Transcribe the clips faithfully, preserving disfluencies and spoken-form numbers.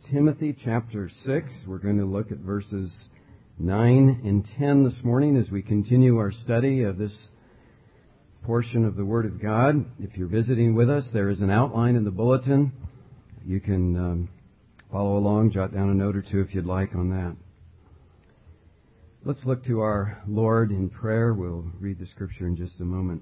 Timothy chapter six. We're going to look at verses nine and ten this morning as we continue our study of this portion of the Word of God. If you're visiting with us, there is an outline in the bulletin. You can um, follow along, jot down a note or two if you'd like on that. Let's look to our Lord in prayer. We'll read the Scripture in just a moment.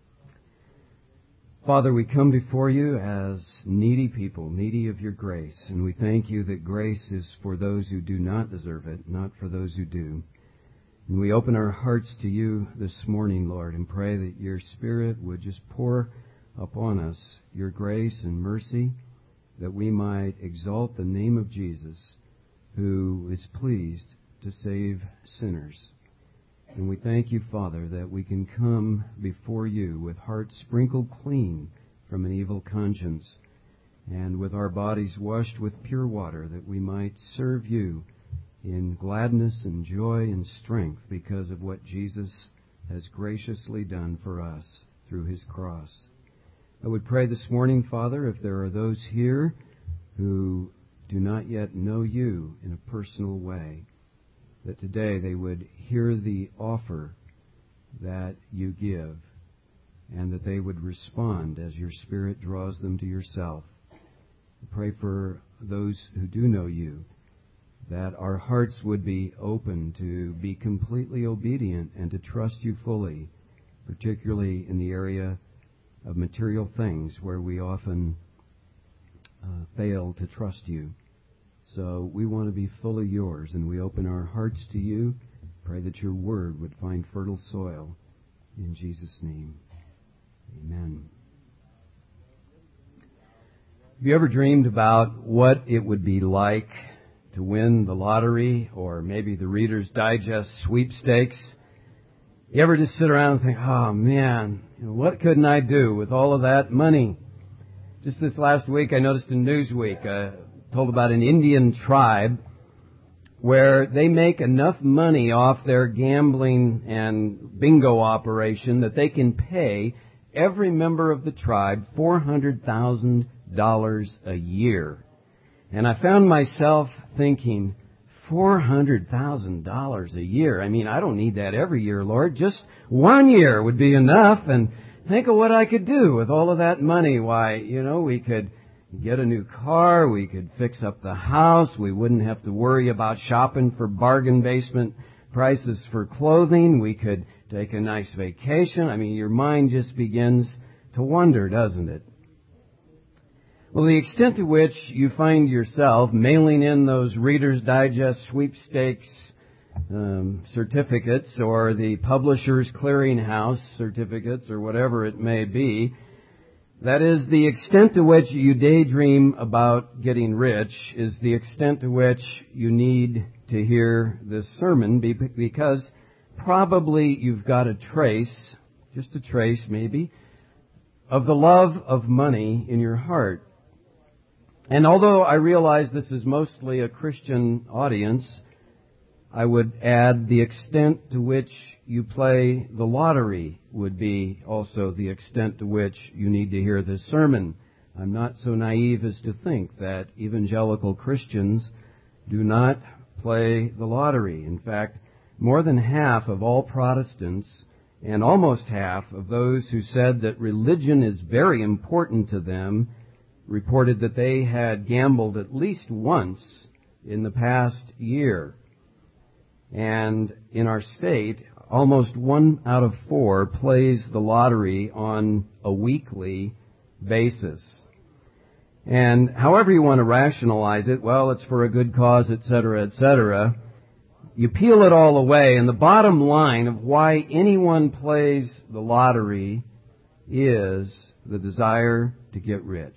Father, we come before you as needy people, needy of your grace, and we thank you that grace is for those who do not deserve it, not for those who do. And we open our hearts to you this morning, Lord, and pray that your Spirit would just pour upon us your grace and mercy, that we might exalt the name of Jesus, who is pleased to save sinners. And we thank you, Father, that we can come before you with hearts sprinkled clean from an evil conscience and with our bodies washed with pure water, that we might serve you in gladness and joy and strength because of what Jesus has graciously done for us through his cross. I would pray this morning, Father, if there are those here who do not yet know you in a personal way, that today they would hear the offer that you give and that they would respond as your Spirit draws them to yourself. I pray for those who do know you, that our hearts would be open to be completely obedient and to trust you fully, particularly in the area of material things where we often uh, fail to trust you. So we want to be fully yours, and we open our hearts to you. Pray that your word would find fertile soil. In Jesus' name, amen. Have you ever dreamed about what it would be like to win the lottery or maybe the Reader's Digest sweepstakes? You ever just sit around and think, oh man, you know, what couldn't I do with all of that money? Just this last week I noticed in Newsweek, uh, told about an Indian tribe where they make enough money off their gambling and bingo operation that they can pay every member of the tribe four hundred thousand dollars a year. And I found myself thinking, four hundred thousand dollars a year? I mean, I don't need that every year, Lord. Just one year would be enough. And think of what I could do with all of that money. Why, you know, we could get a new car, we could fix up the house, we wouldn't have to worry about shopping for bargain basement prices for clothing, we could take a nice vacation. I mean, your mind just begins to wonder, doesn't it? Well, the extent to which you find yourself mailing in those Reader's Digest sweepstakes um, certificates or the Publishers Clearinghouse certificates or whatever it may be, that is, the extent to which you daydream about getting rich is the extent to which you need to hear this sermon, because probably you've got a trace, just a trace maybe, of the love of money in your heart. And although I realize this is mostly a Christian audience, I would add the extent to which you play the lottery would be also the extent to which you need to hear this sermon. I'm not so naive as to think that evangelical Christians do not play the lottery. In fact, more than half of all Protestants and almost half of those who said that religion is very important to them reported that they had gambled at least once in the past year. And in our state, almost one out of four plays the lottery on a weekly basis. And however you want to rationalize it, well, it's for a good cause, et cetera, et cetera. You peel it all away, and the bottom line of why anyone plays the lottery is the desire to get rich.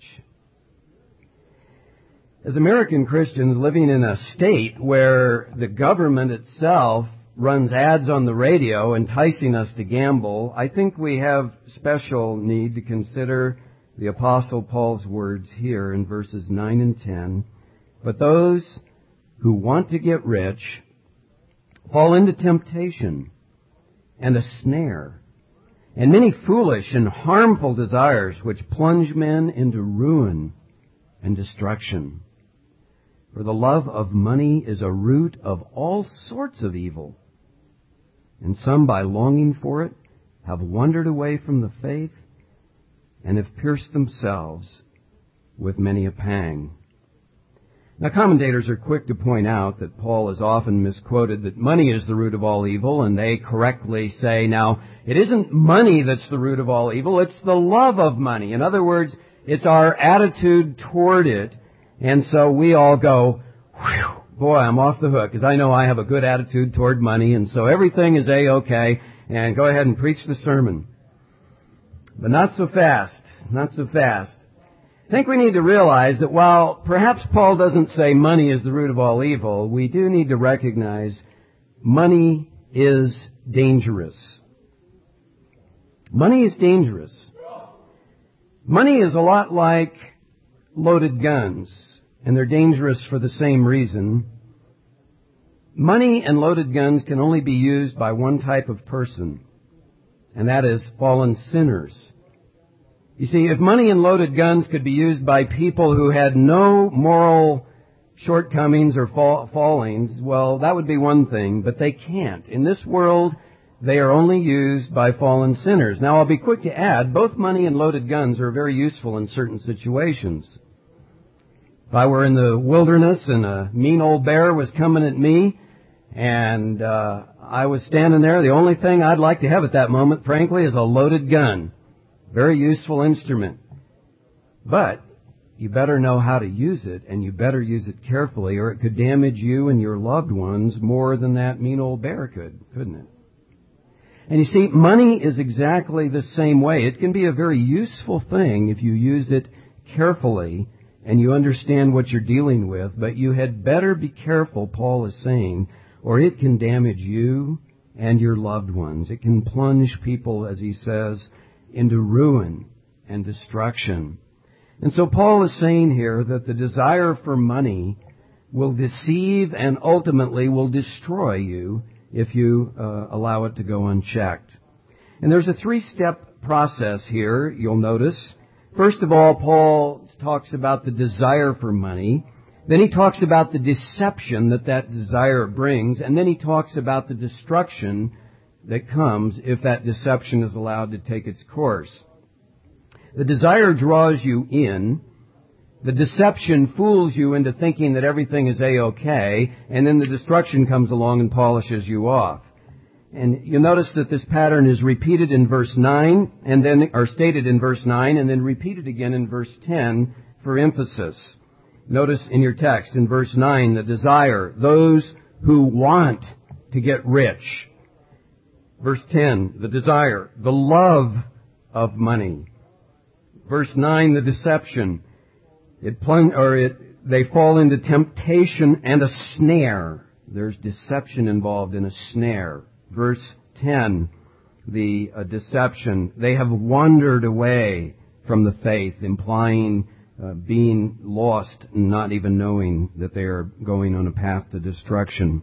As American Christians living in a state where the government itself runs ads on the radio enticing us to gamble, I think we have special need to consider the Apostle Paul's words here in verses nine and ten. But those who want to get rich fall into temptation and a snare, and many foolish and harmful desires which plunge men into ruin and destruction. For the love of money is a root of all sorts of evil. And some, by longing for it, have wandered away from the faith and have pierced themselves with many a pang. Now, commentators are quick to point out that Paul is often misquoted that money is the root of all evil, and they correctly say, now, it isn't money that's the root of all evil, it's the love of money. In other words, it's our attitude toward it, and so we all go, whew, boy, I'm off the hook, because I know I have a good attitude toward money, and so everything is A-okay, and go ahead and preach the sermon. But not so fast, not so fast. I think we need to realize that while perhaps Paul doesn't say money is the root of all evil, we do need to recognize money is dangerous. Money is dangerous. Money is a lot like loaded guns, and they're dangerous for the same reason. Money and loaded guns can only be used by one type of person, and that is fallen sinners. You see, if money and loaded guns could be used by people who had no moral shortcomings or fall, fallings, well, that would be one thing, but they can't. In this world, they are only used by fallen sinners. Now, I'll be quick to add, both money and loaded guns are very useful in certain situations. If I were in the wilderness and a mean old bear was coming at me, and uh, I was standing there, the only thing I'd like to have at that moment, frankly, is a loaded gun. Very useful instrument. But you better know how to use it, and you better use it carefully, or it could damage you and your loved ones more than that mean old bear could, couldn't it? And you see, money is exactly the same way. It can be a very useful thing if you use it carefully and you understand what you're dealing with, but you had better be careful, Paul is saying, or it can damage you and your loved ones. It can plunge people, as he says, into ruin and destruction. And so Paul is saying here that the desire for money will deceive and ultimately will destroy you if you uh, allow it to go unchecked. And there's a three-step process here, you'll notice. First of all, Paul talks about the desire for money. Then he talks about the deception that that desire brings. And then he talks about the destruction that comes if that deception is allowed to take its course. The desire draws you in. The deception fools you into thinking that everything is A-okay, and then the destruction comes along and polishes you off. And you'll notice that this pattern is repeated in verse nine, and then, or stated in verse nine, and then repeated again in verse ten for emphasis. Notice in your text, in verse nine, the desire, those who want to get rich. Verse ten, the desire, the love of money. Verse nine, the deception. It plung, or it, they fall into temptation and a snare. There's deception involved in a snare. Verse ten, the uh, deception. They have wandered away from the faith, implying uh, being lost and not even knowing that they are going on a path to destruction.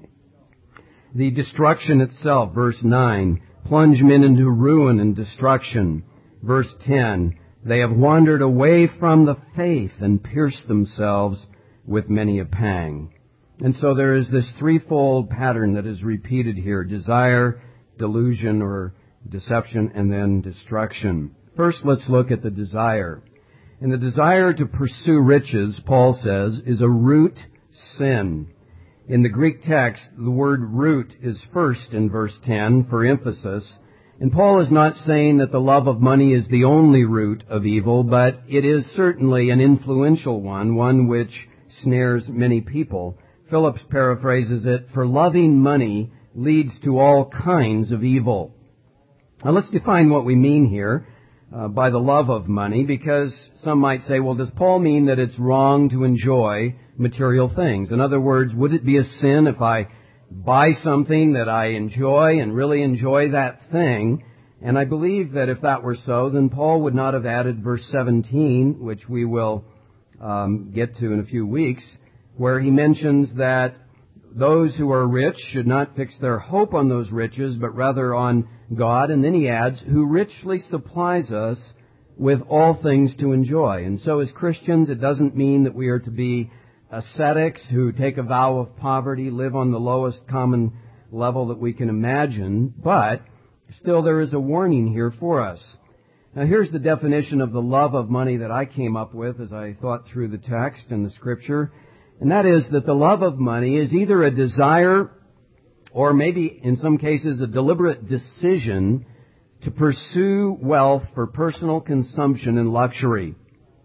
The destruction itself, verse nine, plunge men into ruin and destruction. Verse ten, they have wandered away from the faith and pierced themselves with many a pang. And so there is this threefold pattern that is repeated here: desire, delusion or deception, and then destruction. First, let's look at the desire. And the desire to pursue riches, Paul says, is a root sin. In the Greek text, the word root is first in verse ten for emphasis. And Paul is not saying that the love of money is the only root of evil, but it is certainly an influential one, one which snares many people. Phillips paraphrases it, for loving money leads to all kinds of evil. Now let's define what we mean here uh, by the love of money, because some might say, well, does Paul mean that it's wrong to enjoy material things? In other words, would it be a sin if I buy something that I enjoy and really enjoy that thing? And I believe that if that were so, then Paul would not have added verse seventeen, which we will um, get to in a few weeks, where he mentions that those who are rich should not fix their hope on those riches, but rather on God. And then he adds, who richly supplies us with all things to enjoy. And so as Christians, it doesn't mean that we are to be ascetics who take a vow of poverty, live on the lowest common level that we can imagine, but still there is a warning here for us. Now here's the definition of the love of money that I came up with as I thought through the text and the Scripture, and that is that the love of money is either a desire or maybe in some cases a deliberate decision to pursue wealth for personal consumption and luxury.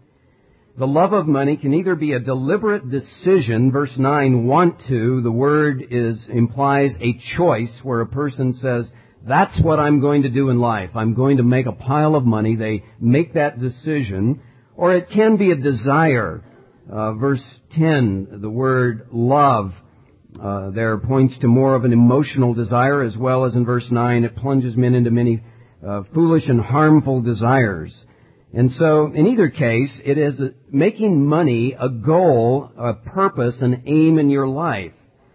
The love of money can either be a deliberate decision, verse nine, want to, the word is implies a choice where a person says, that's what I'm going to do in life. I'm going to make a pile of money. They make that decision. Or it can be a desire. Uh, verse ten, the word love, uh, there points to more of an emotional desire, as well as in verse nine, it plunges men into many uh, foolish and harmful desires. And so, in either case, it is a, making money a goal, a purpose, an aim in your life.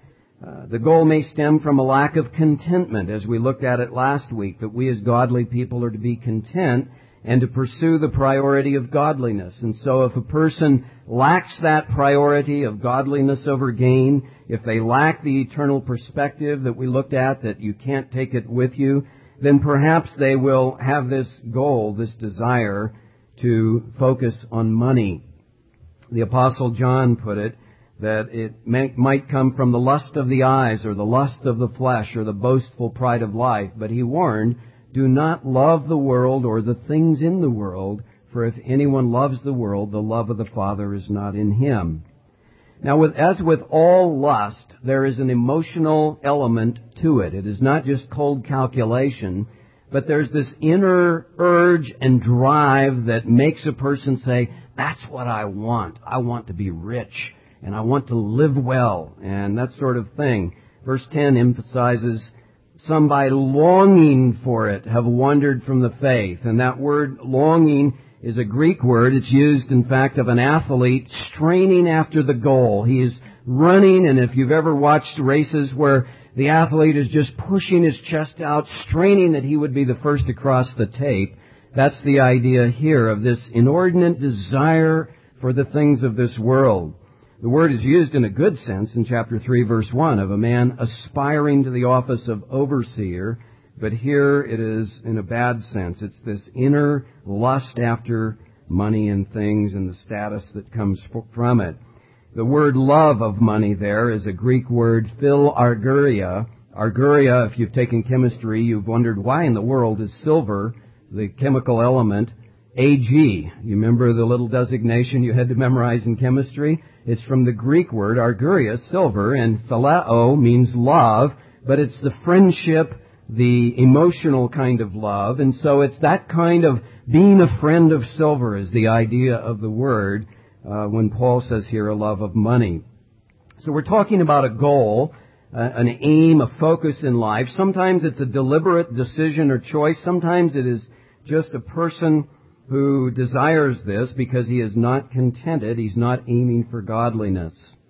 Uh, the goal may stem from a lack of contentment, as we looked at it last week, that we as godly people are to be content and to pursue the priority of godliness. And so if a person lacks that priority of godliness over gain, if they lack the eternal perspective that we looked at, that you can't take it with you, then perhaps they will have this goal, this desire to focus on money. The Apostle John put it that it may, might come from the lust of the eyes or the lust of the flesh or the boastful pride of life. But he warned, do not love the world or the things in the world, for if anyone loves the world, the love of the Father is not in him. Now, with, as with all lust, there is an emotional element to it. It is not just cold calculation, but there's this inner urge and drive that makes a person say, that's what I want. I want to be rich, and I want to live well, and that sort of thing. Verse ten emphasizes, some by longing for it have wandered from the faith. And that word longing is a Greek word. It's used, in fact, of an athlete straining after the goal. He is running, and if you've ever watched races where the athlete is just pushing his chest out, straining that he would be the first across the tape, that's the idea here of this inordinate desire for the things of this world. The word is used in a good sense in chapter three, verse one, of a man aspiring to the office of overseer, but here it is in a bad sense. It's this inner lust after money and things and the status that comes from it. The word love of money there is a Greek word, philarguria. Arguria, if you've taken chemistry, you've wondered why in the world is silver, the chemical element, Ag. You remember the little designation you had to memorize in chemistry? It's from the Greek word, arguria, silver, and phileo means love, but it's the friendship, the emotional kind of love, and so it's that kind of being a friend of silver is the idea of the word uh, when Paul says here a love of money. So we're talking about a goal, uh, an aim, a focus in life. Sometimes it's a deliberate decision or choice. Sometimes it is just a person who desires this because he is not contented. He's not aiming for godliness.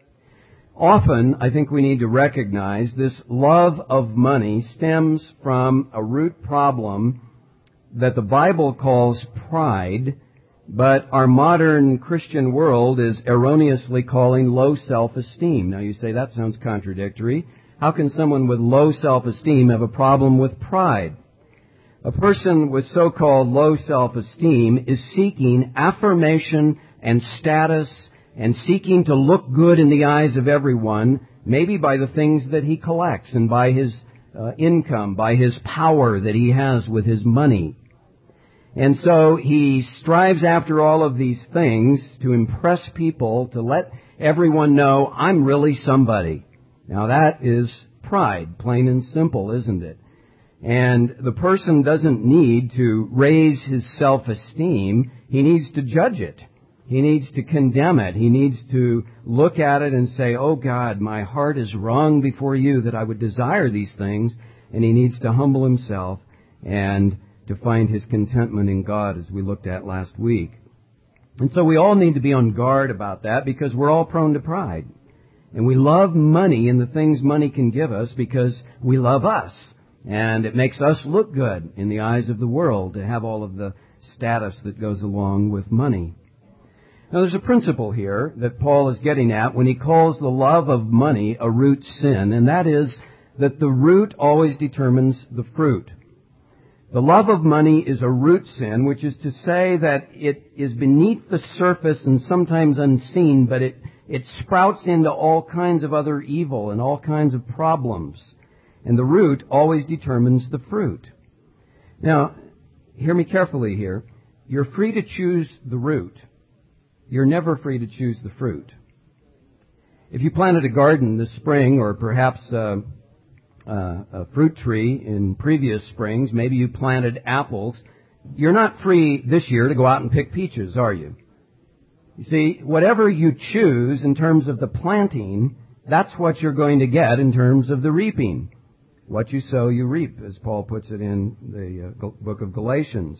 Often, I think we need to recognize this love of money stems from a root problem that the Bible calls pride, but our modern Christian world is erroneously calling low self-esteem. Now you say, that sounds contradictory. How can someone with low self-esteem have a problem with pride? A person with so-called low self-esteem is seeking affirmation and status and seeking to look good in the eyes of everyone, maybe by the things that he collects and by his uh, income, by his power that he has with his money. And so he strives after all of these things to impress people, to let everyone know, I'm really somebody. Now that is pride, plain and simple, isn't it? And the person doesn't need to raise his self-esteem. He needs to judge it. He needs to condemn it. He needs to look at it and say, oh God, my heart is wrong before you that I would desire these things. And he needs to humble himself and to find his contentment in God, as we looked at last week. And so we all need to be on guard about that because we're all prone to pride. And we love money and the things money can give us because we love us. And it makes us look good in the eyes of the world to have all of the status that goes along with money. Now, there's a principle here that Paul is getting at when he calls the love of money a root sin, and that is that the root always determines the fruit. The love of money is a root sin, which is to say that it is beneath the surface and sometimes unseen, but it, it sprouts into all kinds of other evil and all kinds of problems. And the root always determines the fruit. Now, hear me carefully here. You're free to choose the root. You're never free to choose the fruit. If you planted a garden this spring, or perhaps uh, uh, a fruit tree in previous springs, maybe you planted apples, you're not free this year to go out and pick peaches, are you? You see, whatever you choose in terms of the planting, that's what you're going to get in terms of the reaping. What you sow, you reap, as Paul puts it in the uh, book of Galatians.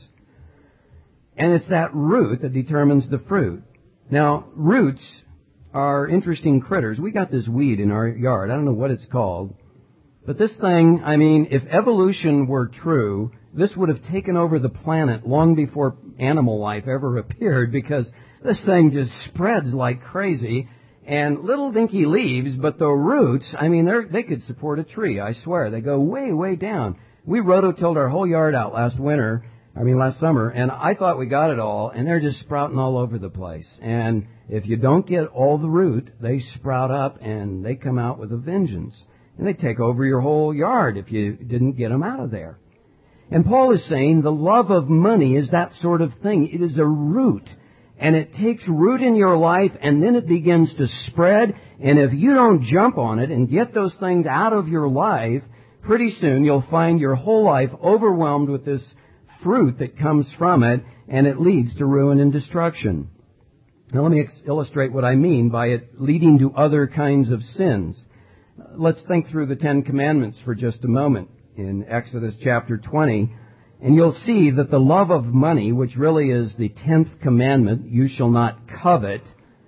And it's that root that determines the fruit. Now, roots are interesting critters. We got this weed in our yard. I don't know what it's called. But this thing, I mean, if evolution were true, this would have taken over the planet long before animal life ever appeared, because this thing just spreads like crazy. And little dinky leaves, but the roots, I mean, they're, they could support a tree, I swear. They go way, way down. We rototilled our whole yard out last winter, I mean last summer, and I thought we got it all, and they're just sprouting all over the place. And if you don't get all the root, they sprout up and they come out with a vengeance. And they take over your whole yard if you didn't get them out of there. And Paul is saying the love of money is that sort of thing. It is a root. And it takes root in your life, and then it begins to spread. And if you don't jump on it and get those things out of your life, pretty soon you'll find your whole life overwhelmed with this fruit that comes from it, and it leads to ruin and destruction. Now let me ex- illustrate what I mean by it leading to other kinds of sins. Let's think through the Ten Commandments for just a moment in Exodus chapter twenty. And you'll see that the love of money, which really is the tenth commandment, you shall not covet,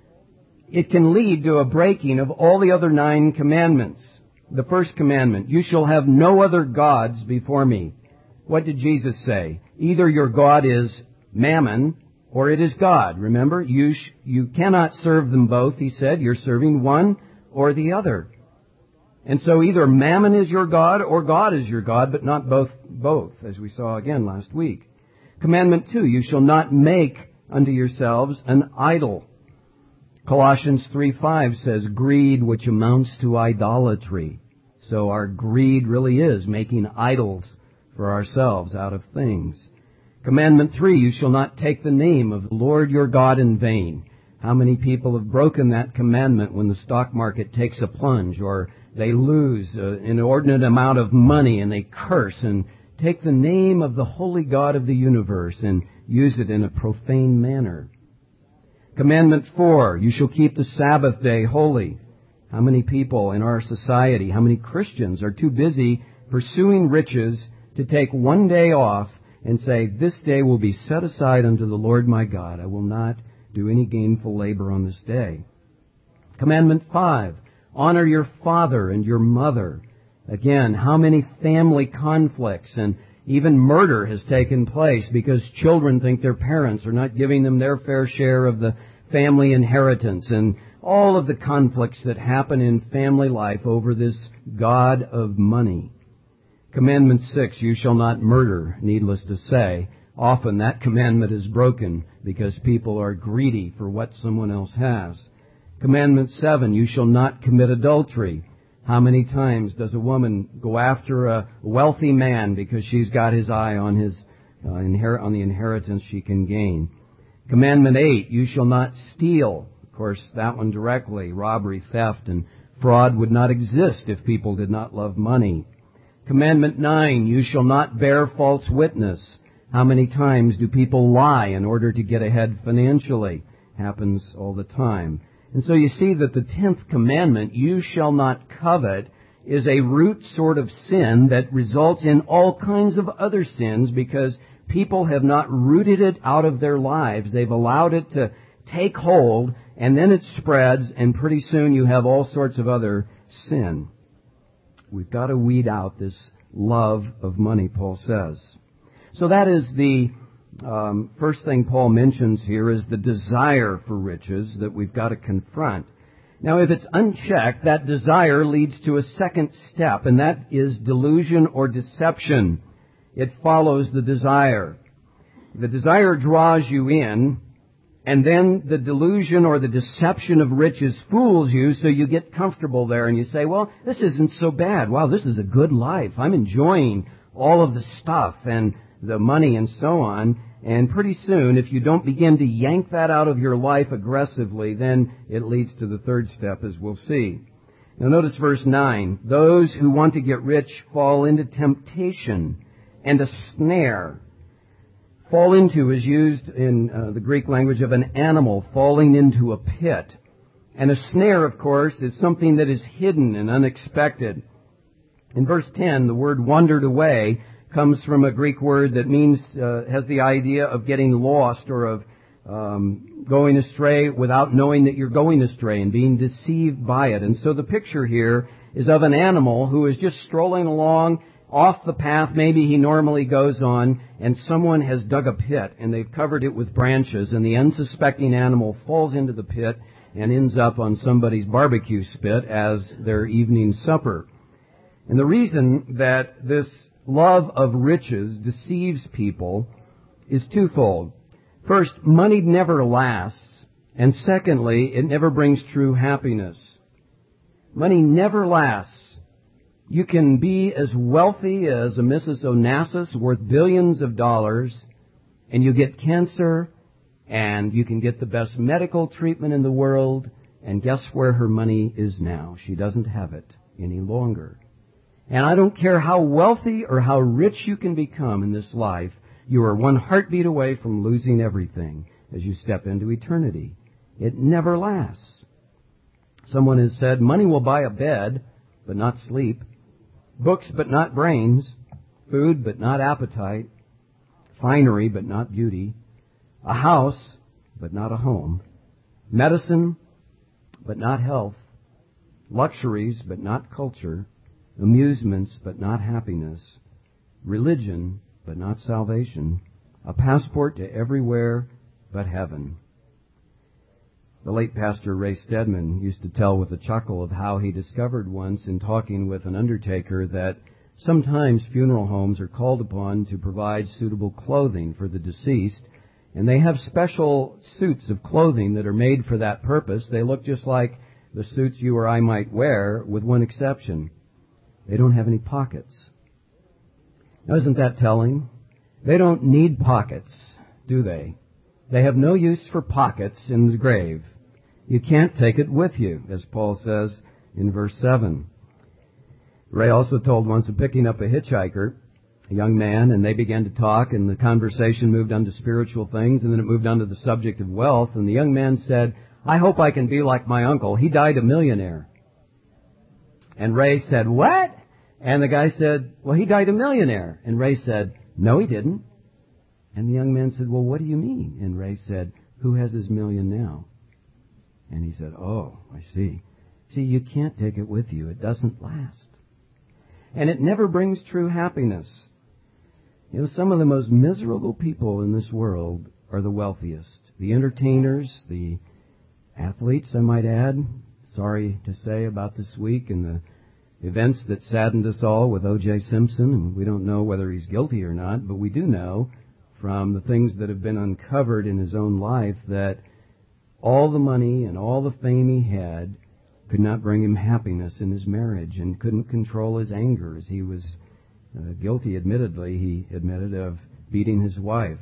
it can lead to a breaking of all the other nine commandments. The first commandment, you shall have no other gods before me. What did Jesus say? Either your God is mammon or it is God. Remember, you sh- you cannot serve them both, he said. You're serving one or the other. And so either mammon is your God or God is your God, but not both, both, as we saw again last week. Commandment two, you shall not make unto yourselves an idol. Colossians three five says, greed which amounts to idolatry. So our greed really is making idols for ourselves out of things. Commandment three, you shall not take the name of the Lord your God in vain. How many people have broken that commandment when the stock market takes a plunge, or they lose an inordinate amount of money and they curse and take the name of the holy God of the universe and use it in a profane manner. Commandment four, you shall keep the Sabbath day holy. How many people in our society, how many Christians are too busy pursuing riches to take one day off and say, this day will be set aside unto the Lord my God. I will not do any gainful labor on this day. Commandment five, honor your father and your mother. Again, how many family conflicts and even murder has taken place because children think their parents are not giving them their fair share of the family inheritance, and all of the conflicts that happen in family life over this God of money. Commandment six, you shall not murder. Needless to say, often that commandment is broken because people are greedy for what someone else has. Commandment seven, you shall not commit adultery. How many times does a woman go after a wealthy man because she's got his eye on his uh, inher- on the inheritance she can gain? Commandment eight, you shall not steal. Of course, that one directly, robbery, theft, and fraud would not exist if people did not love money. Commandment nine, you shall not bear false witness. How many times do people lie in order to get ahead financially? Happens all the time. And so you see that the tenth commandment, you shall not covet, is a root sort of sin that results in all kinds of other sins because people have not rooted it out of their lives. They've allowed it to take hold, and then it spreads, and pretty soon you have all sorts of other sin. We've got to weed out this love of money, Paul says. So that is the um, first thing Paul mentions here is the desire for riches that we've got to confront. Now, if it's unchecked, that desire leads to a second step, and that is delusion or deception. It follows the desire. The desire draws you in, and then the delusion or the deception of riches fools you, so you get comfortable there and you say, well, this isn't so bad. Wow, this is a good life. I'm enjoying all of the stuff and the money and so on. And pretty soon, if you don't begin to yank that out of your life aggressively, then it leads to the third step, as we'll see. Now notice verse nine. Those who want to get rich fall into temptation and a snare. Fall into is used in uh, the Greek language of an animal falling into a pit. And a snare, of course, is something that is hidden and unexpected. In verse ten, the word wandered away comes from a Greek word that means, uh, has the idea of getting lost or of um, going astray without knowing that you're going astray and being deceived by it. And so the picture here is of an animal who is just strolling along off the path maybe he normally goes on, and someone has dug a pit and they've covered it with branches, and the unsuspecting animal falls into the pit and ends up on somebody's barbecue spit as their evening supper. And the reason that this love of riches deceives people is twofold. First, money never lasts. And secondly, it never brings true happiness. Money never lasts. You can be as wealthy as a Missus Onassis, worth billions of dollars, and you get cancer, and you can get the best medical treatment in the world, and guess where her money is now? She doesn't have it any longer. And I don't care how wealthy or how rich you can become in this life, you are one heartbeat away from losing everything as you step into eternity. It never lasts. Someone has said, money will buy a bed, but not sleep, books, but not brains, food, but not appetite, finery, but not beauty, a house, but not a home, medicine, but not health, luxuries, but not culture, amusements, but not happiness, religion, but not salvation, a passport to everywhere but heaven. The late Pastor Ray Stedman used to tell with a chuckle of how he discovered once in talking with an undertaker that sometimes funeral homes are called upon to provide suitable clothing for the deceased, and they have special suits of clothing that are made for that purpose. They look just like the suits you or I might wear, with one exception. They don't have any pockets. Now, isn't that telling? They don't need pockets, do they? They have no use for pockets in the grave. You can't take it with you, as Paul says in verse seven. Ray also told once of picking up a hitchhiker, a young man, and they began to talk, and the conversation moved on to spiritual things, and then it moved on to the subject of wealth, and the young man said, I hope I can be like my uncle. He died a millionaire. And Ray said, what? And the guy said, well, he died a millionaire. And Ray said, no, he didn't. And the young man said, well, what do you mean? And Ray said, who has his million now? And he said, oh, I see. See, you can't take it with you. It doesn't last. And it never brings true happiness. You know, some of the most miserable people in this world are the wealthiest. The entertainers, the athletes, I might add. Sorry to say about this week and the events that saddened us all with O J Simpson. And we don't know whether he's guilty or not, but we do know from the things that have been uncovered in his own life that all the money and all the fame he had could not bring him happiness in his marriage and couldn't control his anger as he was uh, guilty, admittedly, he admitted, of beating his wife.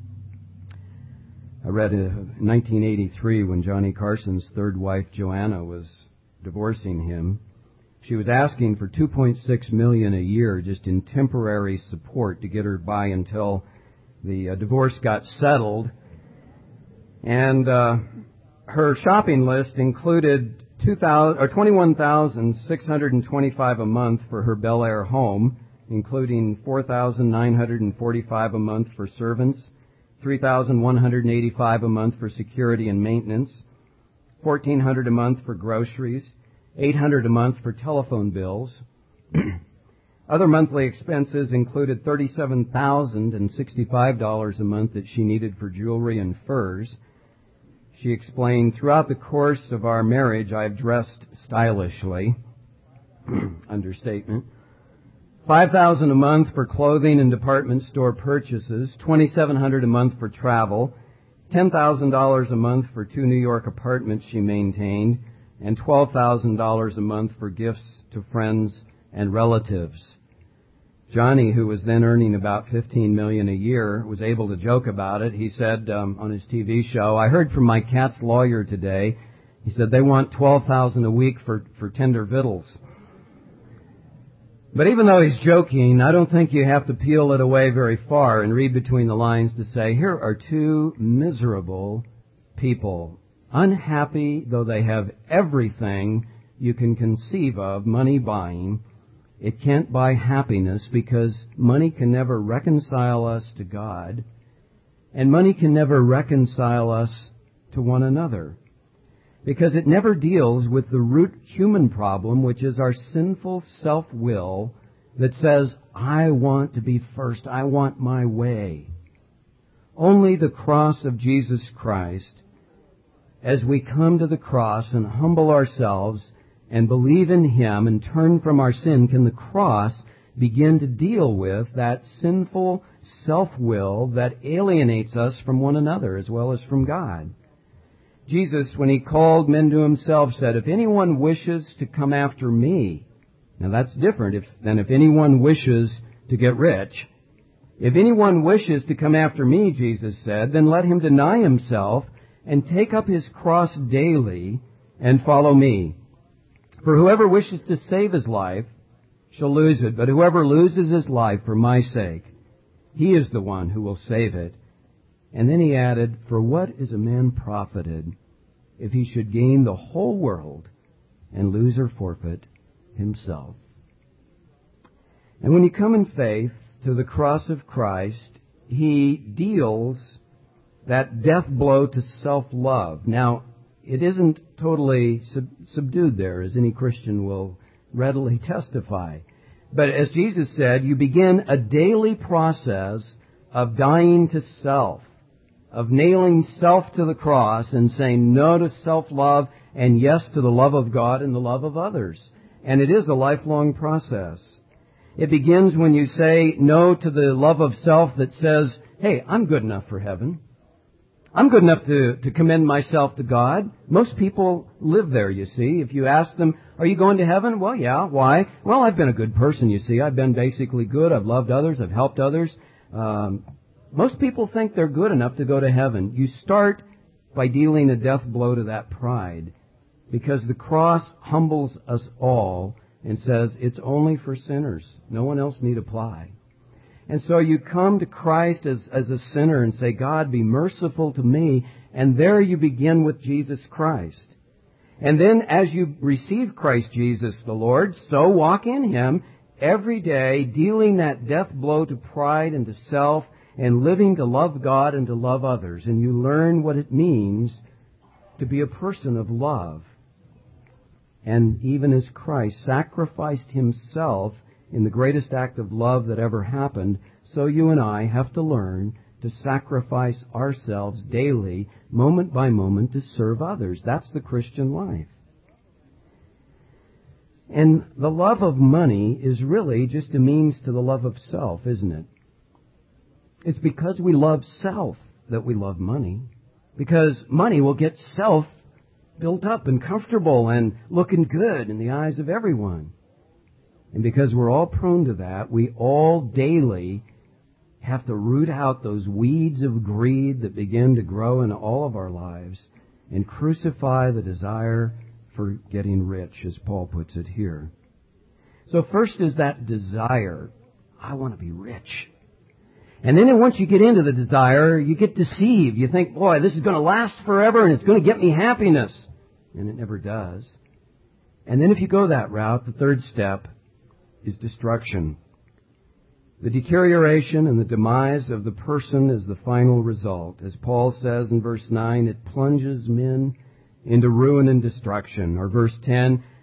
I read in nineteen eighty-three when Johnny Carson's third wife, Joanna, was divorcing him. She was asking for two point six million dollars a year just in temporary support to get her by until the uh, divorce got settled. And uh, her shopping list included two thousand or twenty-one thousand six hundred twenty-five a month for her Bel Air home, including four thousand nine hundred forty-five a month for servants, three thousand one hundred eighty-five a month for security and maintenance, fourteen hundred a month for groceries, eight hundred a month for telephone bills. Other monthly expenses included thirty-seven thousand sixty-five dollars a month that she needed for jewelry and furs. She explained, "Throughout the course of our marriage, I've dressed stylishly." Understatement. five thousand dollars a month for clothing and department store purchases, twenty-seven hundred dollars a month for travel, ten thousand dollars a month for two New York apartments she maintained, and twelve thousand dollars a month for gifts to friends and relatives. Johnny, who was then earning about fifteen million dollars a year, was able to joke about it. He said um, on his T V show, "I heard from my cat's lawyer today." He said they want twelve thousand dollars a week for, for tender victuals. But even though he's joking, I don't think you have to peel it away very far and read between the lines to say, here are two miserable people, unhappy though they have everything you can conceive of money buying. It can't buy happiness because money can never reconcile us to God, and money can never reconcile us to one another, because it never deals with the root human problem, which is our sinful self-will that says, I want to be first, I want my way. Only the cross of Jesus Christ, as we come to the cross and humble ourselves and believe in Him and turn from our sin, can the cross begin to deal with that sinful self-will that alienates us from one another as well as from God. Jesus, when He called men to Himself, said, if anyone wishes to come after me, now that's different if, than if anyone wishes to get rich. If anyone wishes to come after me, Jesus said, then let him deny himself and take up his cross daily and follow me. For whoever wishes to save his life shall lose it, but whoever loses his life for my sake, he is the one who will save it. And then He added, for what is a man profited if he should gain the whole world and lose or forfeit himself? And when you come in faith to the cross of Christ, He deals that death blow to self-love. Now, it isn't totally sub- subdued there, as any Christian will readily testify. But as Jesus said, you begin a daily process of dying to self, of nailing self to the cross and saying no to self-love and yes to the love of God and the love of others. And it is a lifelong process. It begins when you say no to the love of self that says, hey, I'm good enough for heaven. I'm good enough to, to commend myself to God. Most people live there, you see. If you ask them, are you going to heaven? Well, yeah. Why? Well, I've been a good person, you see. I've been basically good. I've loved others. I've helped others. Um, most people think they're good enough to go to heaven. You start by dealing a death blow to that pride, because the cross humbles us all and says it's only for sinners. No one else need apply. And so you come to Christ as, as a sinner and say, God, be merciful to me. And there you begin with Jesus Christ. And then as you receive Christ Jesus the Lord, so walk in Him every day, dealing that death blow to pride and to self, and living to love God and to love others. And you learn what it means to be a person of love. And even as Christ sacrificed Himself in the greatest act of love that ever happened, so you and I have to learn to sacrifice ourselves daily, moment by moment, to serve others. That's the Christian life. And the love of money is really just a means to the love of self, isn't it? It's because we love self that we love money. Because money will get self built up and comfortable and looking good in the eyes of everyone. And because we're all prone to that, we all daily have to root out those weeds of greed that begin to grow in all of our lives and crucify the desire for getting rich, as Paul puts it here. So first is that desire. I want to be rich. And then once you get into the desire, you get deceived. You think, boy, this is going to last forever and it's going to get me happiness. And it never does. And then if you go that route, the third step is destruction. The deterioration and the demise of the person is the final result. As Paul says in verse nine, it plunges men into ruin and destruction. Or verse ten,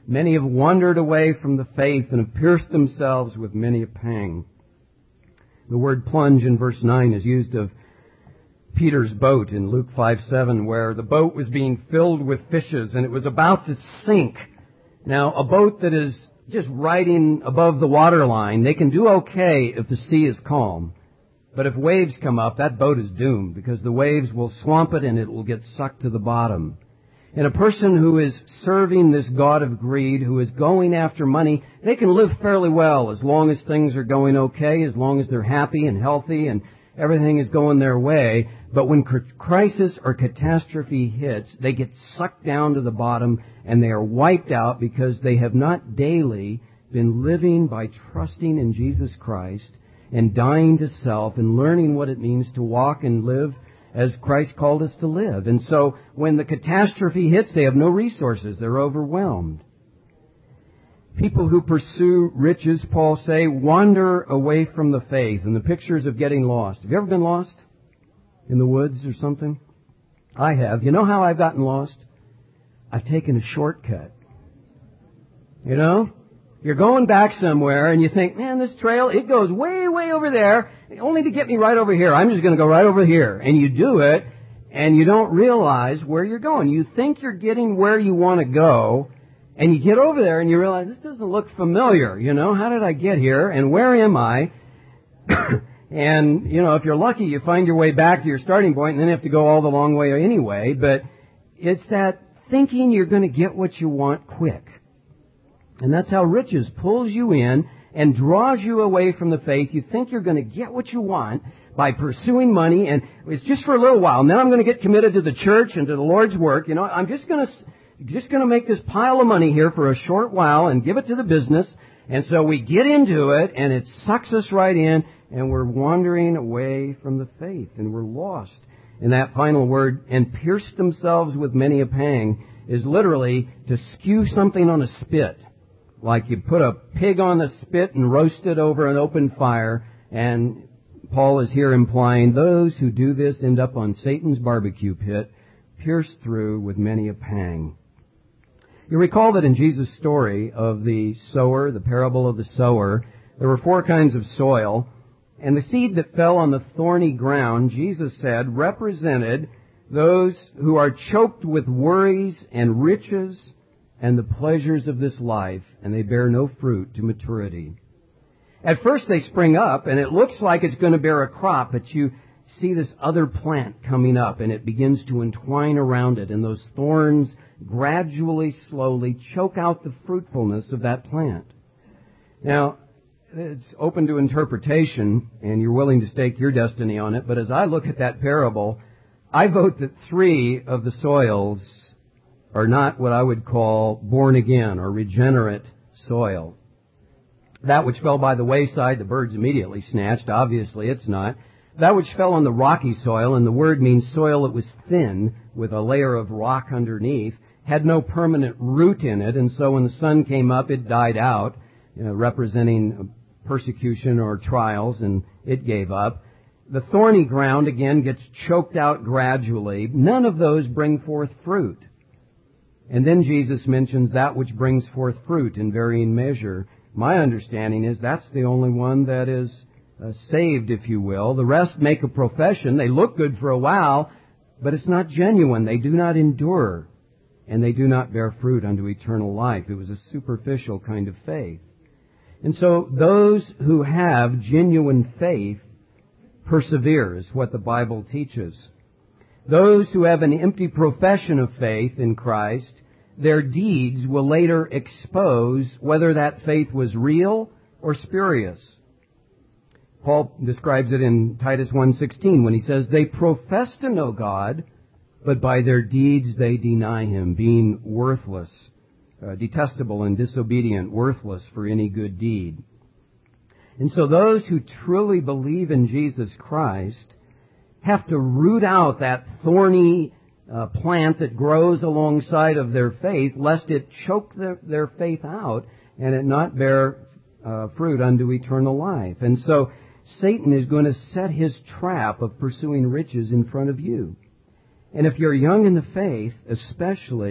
Many have wandered away from the faith and have pierced themselves with many a pang. The word plunge in verse nine is used of Peter's boat in Luke five seven, where the boat was being filled with fishes and it was about to sink. Now, a boat that is just riding above the waterline, they can do okay if the sea is calm. But if waves come up, that boat is doomed because the waves will swamp it and it will get sucked to the bottom. And a person who is serving this god of greed, who is going after money, they can live fairly well as long as things are going okay, as long as they're happy and healthy and everything is going their way. But when crisis or catastrophe hits, they get sucked down to the bottom and they are wiped out because they have not daily been living by trusting in Jesus Christ and dying to self and learning what it means to walk and live as Christ called us to live. And so when the catastrophe hits, they have no resources. They're overwhelmed. People who pursue riches, Paul say, wander away from the faith. And the pictures of getting lost. Have you ever been lost in the woods or something? I have. You know how I've gotten lost? I've taken a shortcut. You know? You're going back somewhere and you think, man, this trail, it goes way, way over there, only to get me right over here. I'm just going to go right over here. And you do it, and you don't realize where you're going. You think you're getting where you want to go, and you get over there and you realize, this doesn't look familiar. You know, how did I get here, and where am I? And, you know, if you're lucky, you find your way back to your starting point, and then you have to go all the long way anyway. But it's that thinking you're going to get what you want quick. And that's how riches pulls you in and draws you away from the faith. You think you're going to get what you want by pursuing money, and it's just for a little while. And then I'm going to get committed to the church and to the Lord's work. You know, I'm just going to just going to make this pile of money here for a short while and give it to the business. And so we get into it, and it sucks us right in, and we're wandering away from the faith, and we're lost. And that final word, and pierced themselves with many a pang, is literally to skew something on a spit. Like you put a pig on the spit and roast it over an open fire. And Paul is here implying those who do this end up on Satan's barbecue pit, pierced through with many a pang. You recall that in Jesus' story of the sower, the parable of the sower, there were four kinds of soil. And the seed that fell on the thorny ground, Jesus said, represented those who are choked with worries and riches and the pleasures of this life, and they bear no fruit to maturity. At first they spring up, and it looks like it's going to bear a crop, but you see this other plant coming up, and it begins to entwine around it, and those thorns gradually, slowly choke out the fruitfulness of that plant. Now, it's open to interpretation, and you're willing to stake your destiny on it, but as I look at that parable, I vote that three of the soils are not what I would call born again or regenerate soil. That which fell by the wayside, the birds immediately snatched. Obviously, it's not. That which fell on the rocky soil, and the word means soil that was thin with a layer of rock underneath, had no permanent root in it, and so when the sun came up, it died out, you know, representing persecution or trials, and it gave up. The thorny ground, again, gets choked out gradually. None of those bring forth fruit. And then Jesus mentions that which brings forth fruit in varying measure. My understanding is that's the only one that is uh, saved, if you will. The rest make a profession. They look good for a while, but it's not genuine. They do not endure, and they do not bear fruit unto eternal life. It was a superficial kind of faith. And so those who have genuine faith persevere, is what the Bible teaches. Those who have an empty profession of faith in Christ, their deeds will later expose whether that faith was real or spurious. Paul describes it in Titus one sixteen when he says, they profess to know God, but by their deeds they deny Him, being worthless, uh, detestable and disobedient, worthless for any good deed. And so those who truly believe in Jesus Christ have to root out that thorny uh, plant that grows alongside of their faith, lest it choke their, their faith out and it not bear uh, fruit unto eternal life. And so Satan is going to set his trap of pursuing riches in front of you. And if you're young in the faith, especially,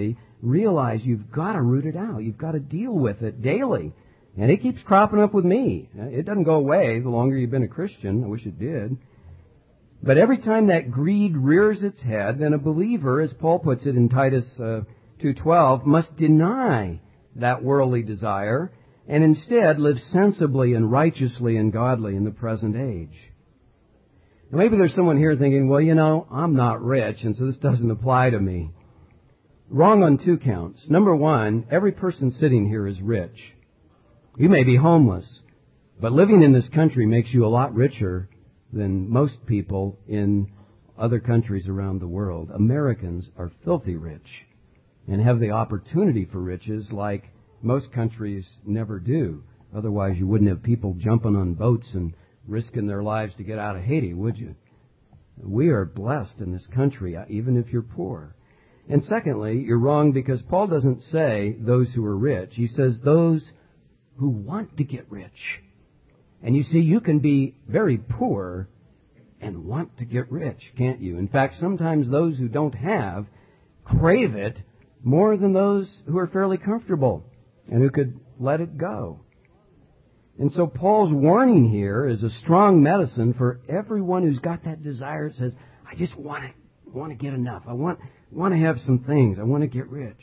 realize you've got to root it out. You've got to deal with it daily. And it keeps cropping up with me. It doesn't go away the longer you've been a Christian. I wish it did. But every time that greed rears its head, then a believer, as Paul puts it in Titus uh, two twelve, must deny that worldly desire and instead live sensibly and righteously and godly in the present age. Now, maybe there's someone here thinking, well, you know, I'm not rich, and so this doesn't apply to me. Wrong on two counts. Number one, every person sitting here is rich. You may be homeless, but living in this country makes you a lot richer than most people in other countries around the world. Americans are filthy rich and have the opportunity for riches like most countries never do. Otherwise, you wouldn't have people jumping on boats and risking their lives to get out of Haiti, would you? We are blessed in this country, even if you're poor. And secondly, you're wrong because Paul doesn't say those who are rich. He says those who want to get rich. And you see, you can be very poor and want to get rich, can't you? In fact, sometimes those who don't have crave it more than those who are fairly comfortable and who could let it go. And so Paul's warning here is a strong medicine for everyone who's got that desire that says, I just want to want to get enough. I want want to have some things. I want to get rich.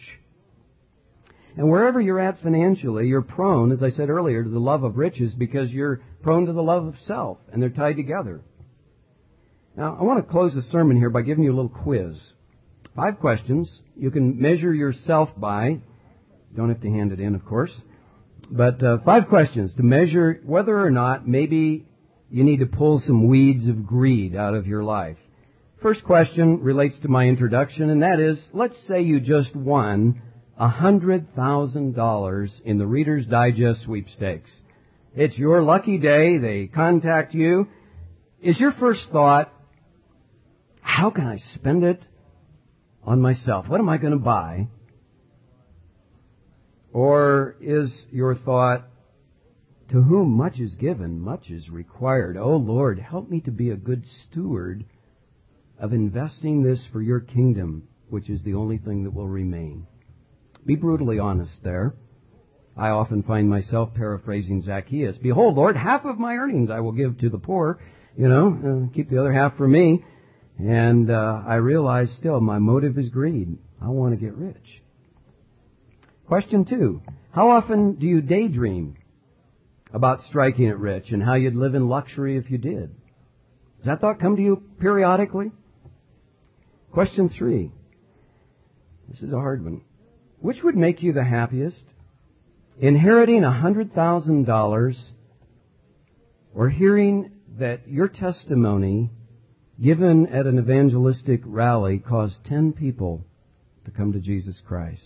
And wherever you're at financially, you're prone, as I said earlier, to the love of riches because you're prone to the love of self, and they're tied together. Now, I want to close the sermon here by giving you a little quiz. Five questions you can measure yourself by. Don't have to hand it in, of course. But uh, five questions to measure whether or not maybe you need to pull some weeds of greed out of your life. First question relates to my introduction, and that is, let's say you just won one hundred thousand dollars in the Reader's Digest sweepstakes. It's your lucky day. They contact you. Is your first thought, how can I spend it on myself? What am I going to buy? Or is your thought, to whom much is given, much is required. Oh, Lord, help me to be a good steward of investing this for your kingdom, which is the only thing that will remain. Be brutally honest there. I often find myself paraphrasing Zacchaeus. Behold, Lord, half of my earnings I will give to the poor, you know, uh, keep the other half for me. And uh, I realize still my motive is greed. I want to get rich. Question two, how often do you daydream about striking it rich and how you'd live in luxury if you did? Does that thought come to you periodically? Question three, this is a hard one. Which would make you the happiest? Inheriting one hundred thousand dollars or hearing that your testimony given at an evangelistic rally caused ten people to come to Jesus Christ?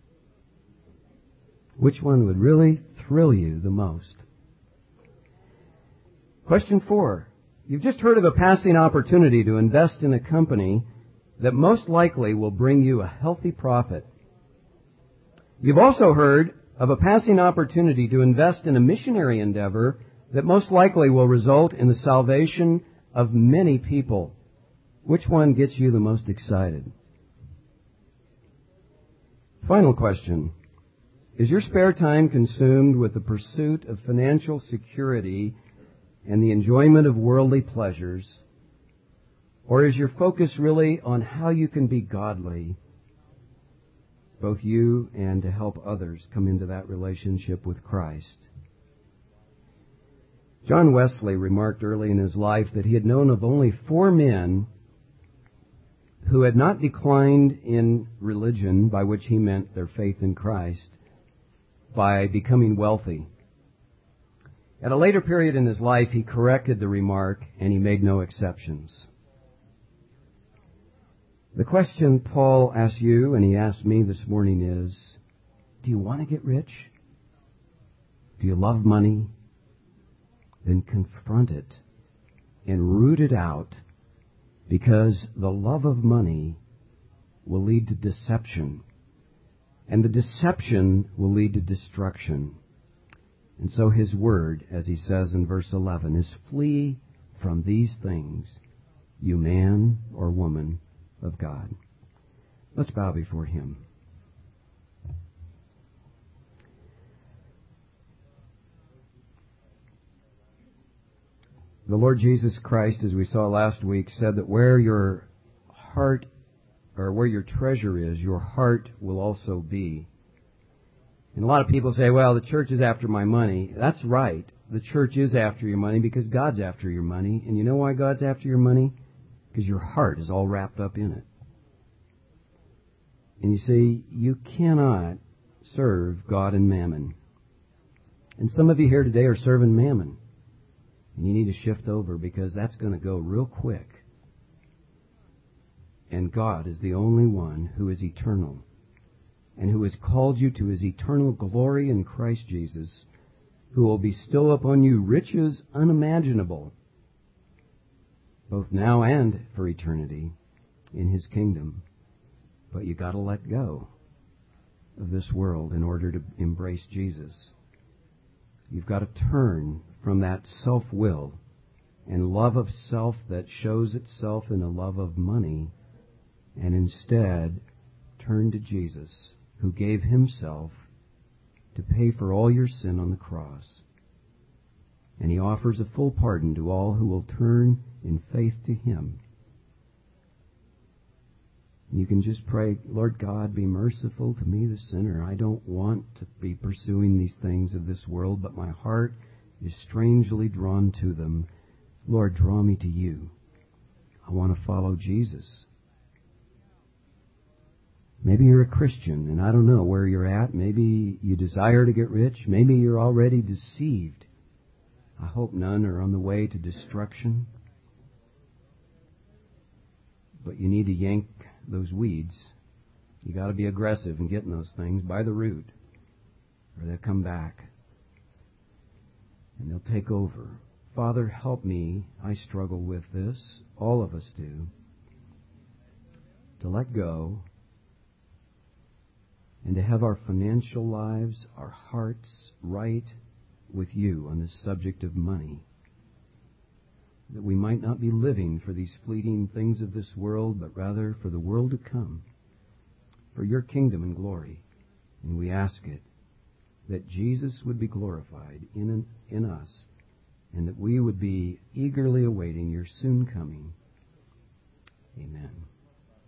Which one would really thrill you the most? Question four. You've just heard of a passing opportunity to invest in a company that most likely will bring you a healthy profit. You've also heard of a passing opportunity to invest in a missionary endeavor that most likely will result in the salvation of many people. Which one gets you the most excited? Final question. Is your spare time consumed with the pursuit of financial security and the enjoyment of worldly pleasures? Or is your focus really on how you can be godly, both you and to help others come into that relationship with Christ? John Wesley remarked early in his life that he had known of only four men who had not declined in religion, by which he meant their faith in Christ, by becoming wealthy. At a later period in his life, he corrected the remark, and he made no exceptions. The question Paul asked you, and he asked me this morning is, do you want to get rich? Do you love money? Then confront it and root it out, because the love of money will lead to deception, and the deception will lead to destruction. And so his word, as he says in verse eleven, is flee from these things, you man or woman of God. Let's bow before him. The Lord Jesus Christ, as we saw last week, said that where your heart, or where your treasure is, your heart will also be. And a lot of people say, well, the church is after my money. That's right. The church is after your money because God's after your money. And you know why God's after your money? Because your heart is all wrapped up in it. And you see, you cannot serve God and mammon. And some of you here today are serving mammon. And you need to shift over because that's going to go real quick. And God is the only one who is eternal and who has called you to His eternal glory in Christ Jesus, who will bestow upon you riches unimaginable, both now and for eternity, in His kingdom. But you got to let go of this world in order to embrace Jesus. You've got to turn from that self-will and love of self that shows itself in a love of money, and instead turn to Jesus, who gave Himself to pay for all your sin on the cross. And He offers a full pardon to all who will turn in faith to Him. You can just pray, Lord God, be merciful to me, the sinner. I don't want to be pursuing these things of this world, but my heart is strangely drawn to them. Lord, draw me to You. I want to follow Jesus. Maybe you're a Christian, and I don't know where you're at. Maybe you desire to get rich. Maybe you're already deceived. I hope none are on the way to destruction. But you need to yank those weeds. You got to be aggressive in getting those things by the root, or they'll come back and they'll take over. Father, help me. I struggle with this. All of us do. To let go and to have our financial lives, our hearts right with You on this subject of money. That we might not be living for these fleeting things of this world, but rather for the world to come, for Your kingdom and glory. And we ask it, that Jesus would be glorified in, in us, and that we would be eagerly awaiting Your soon coming. Amen.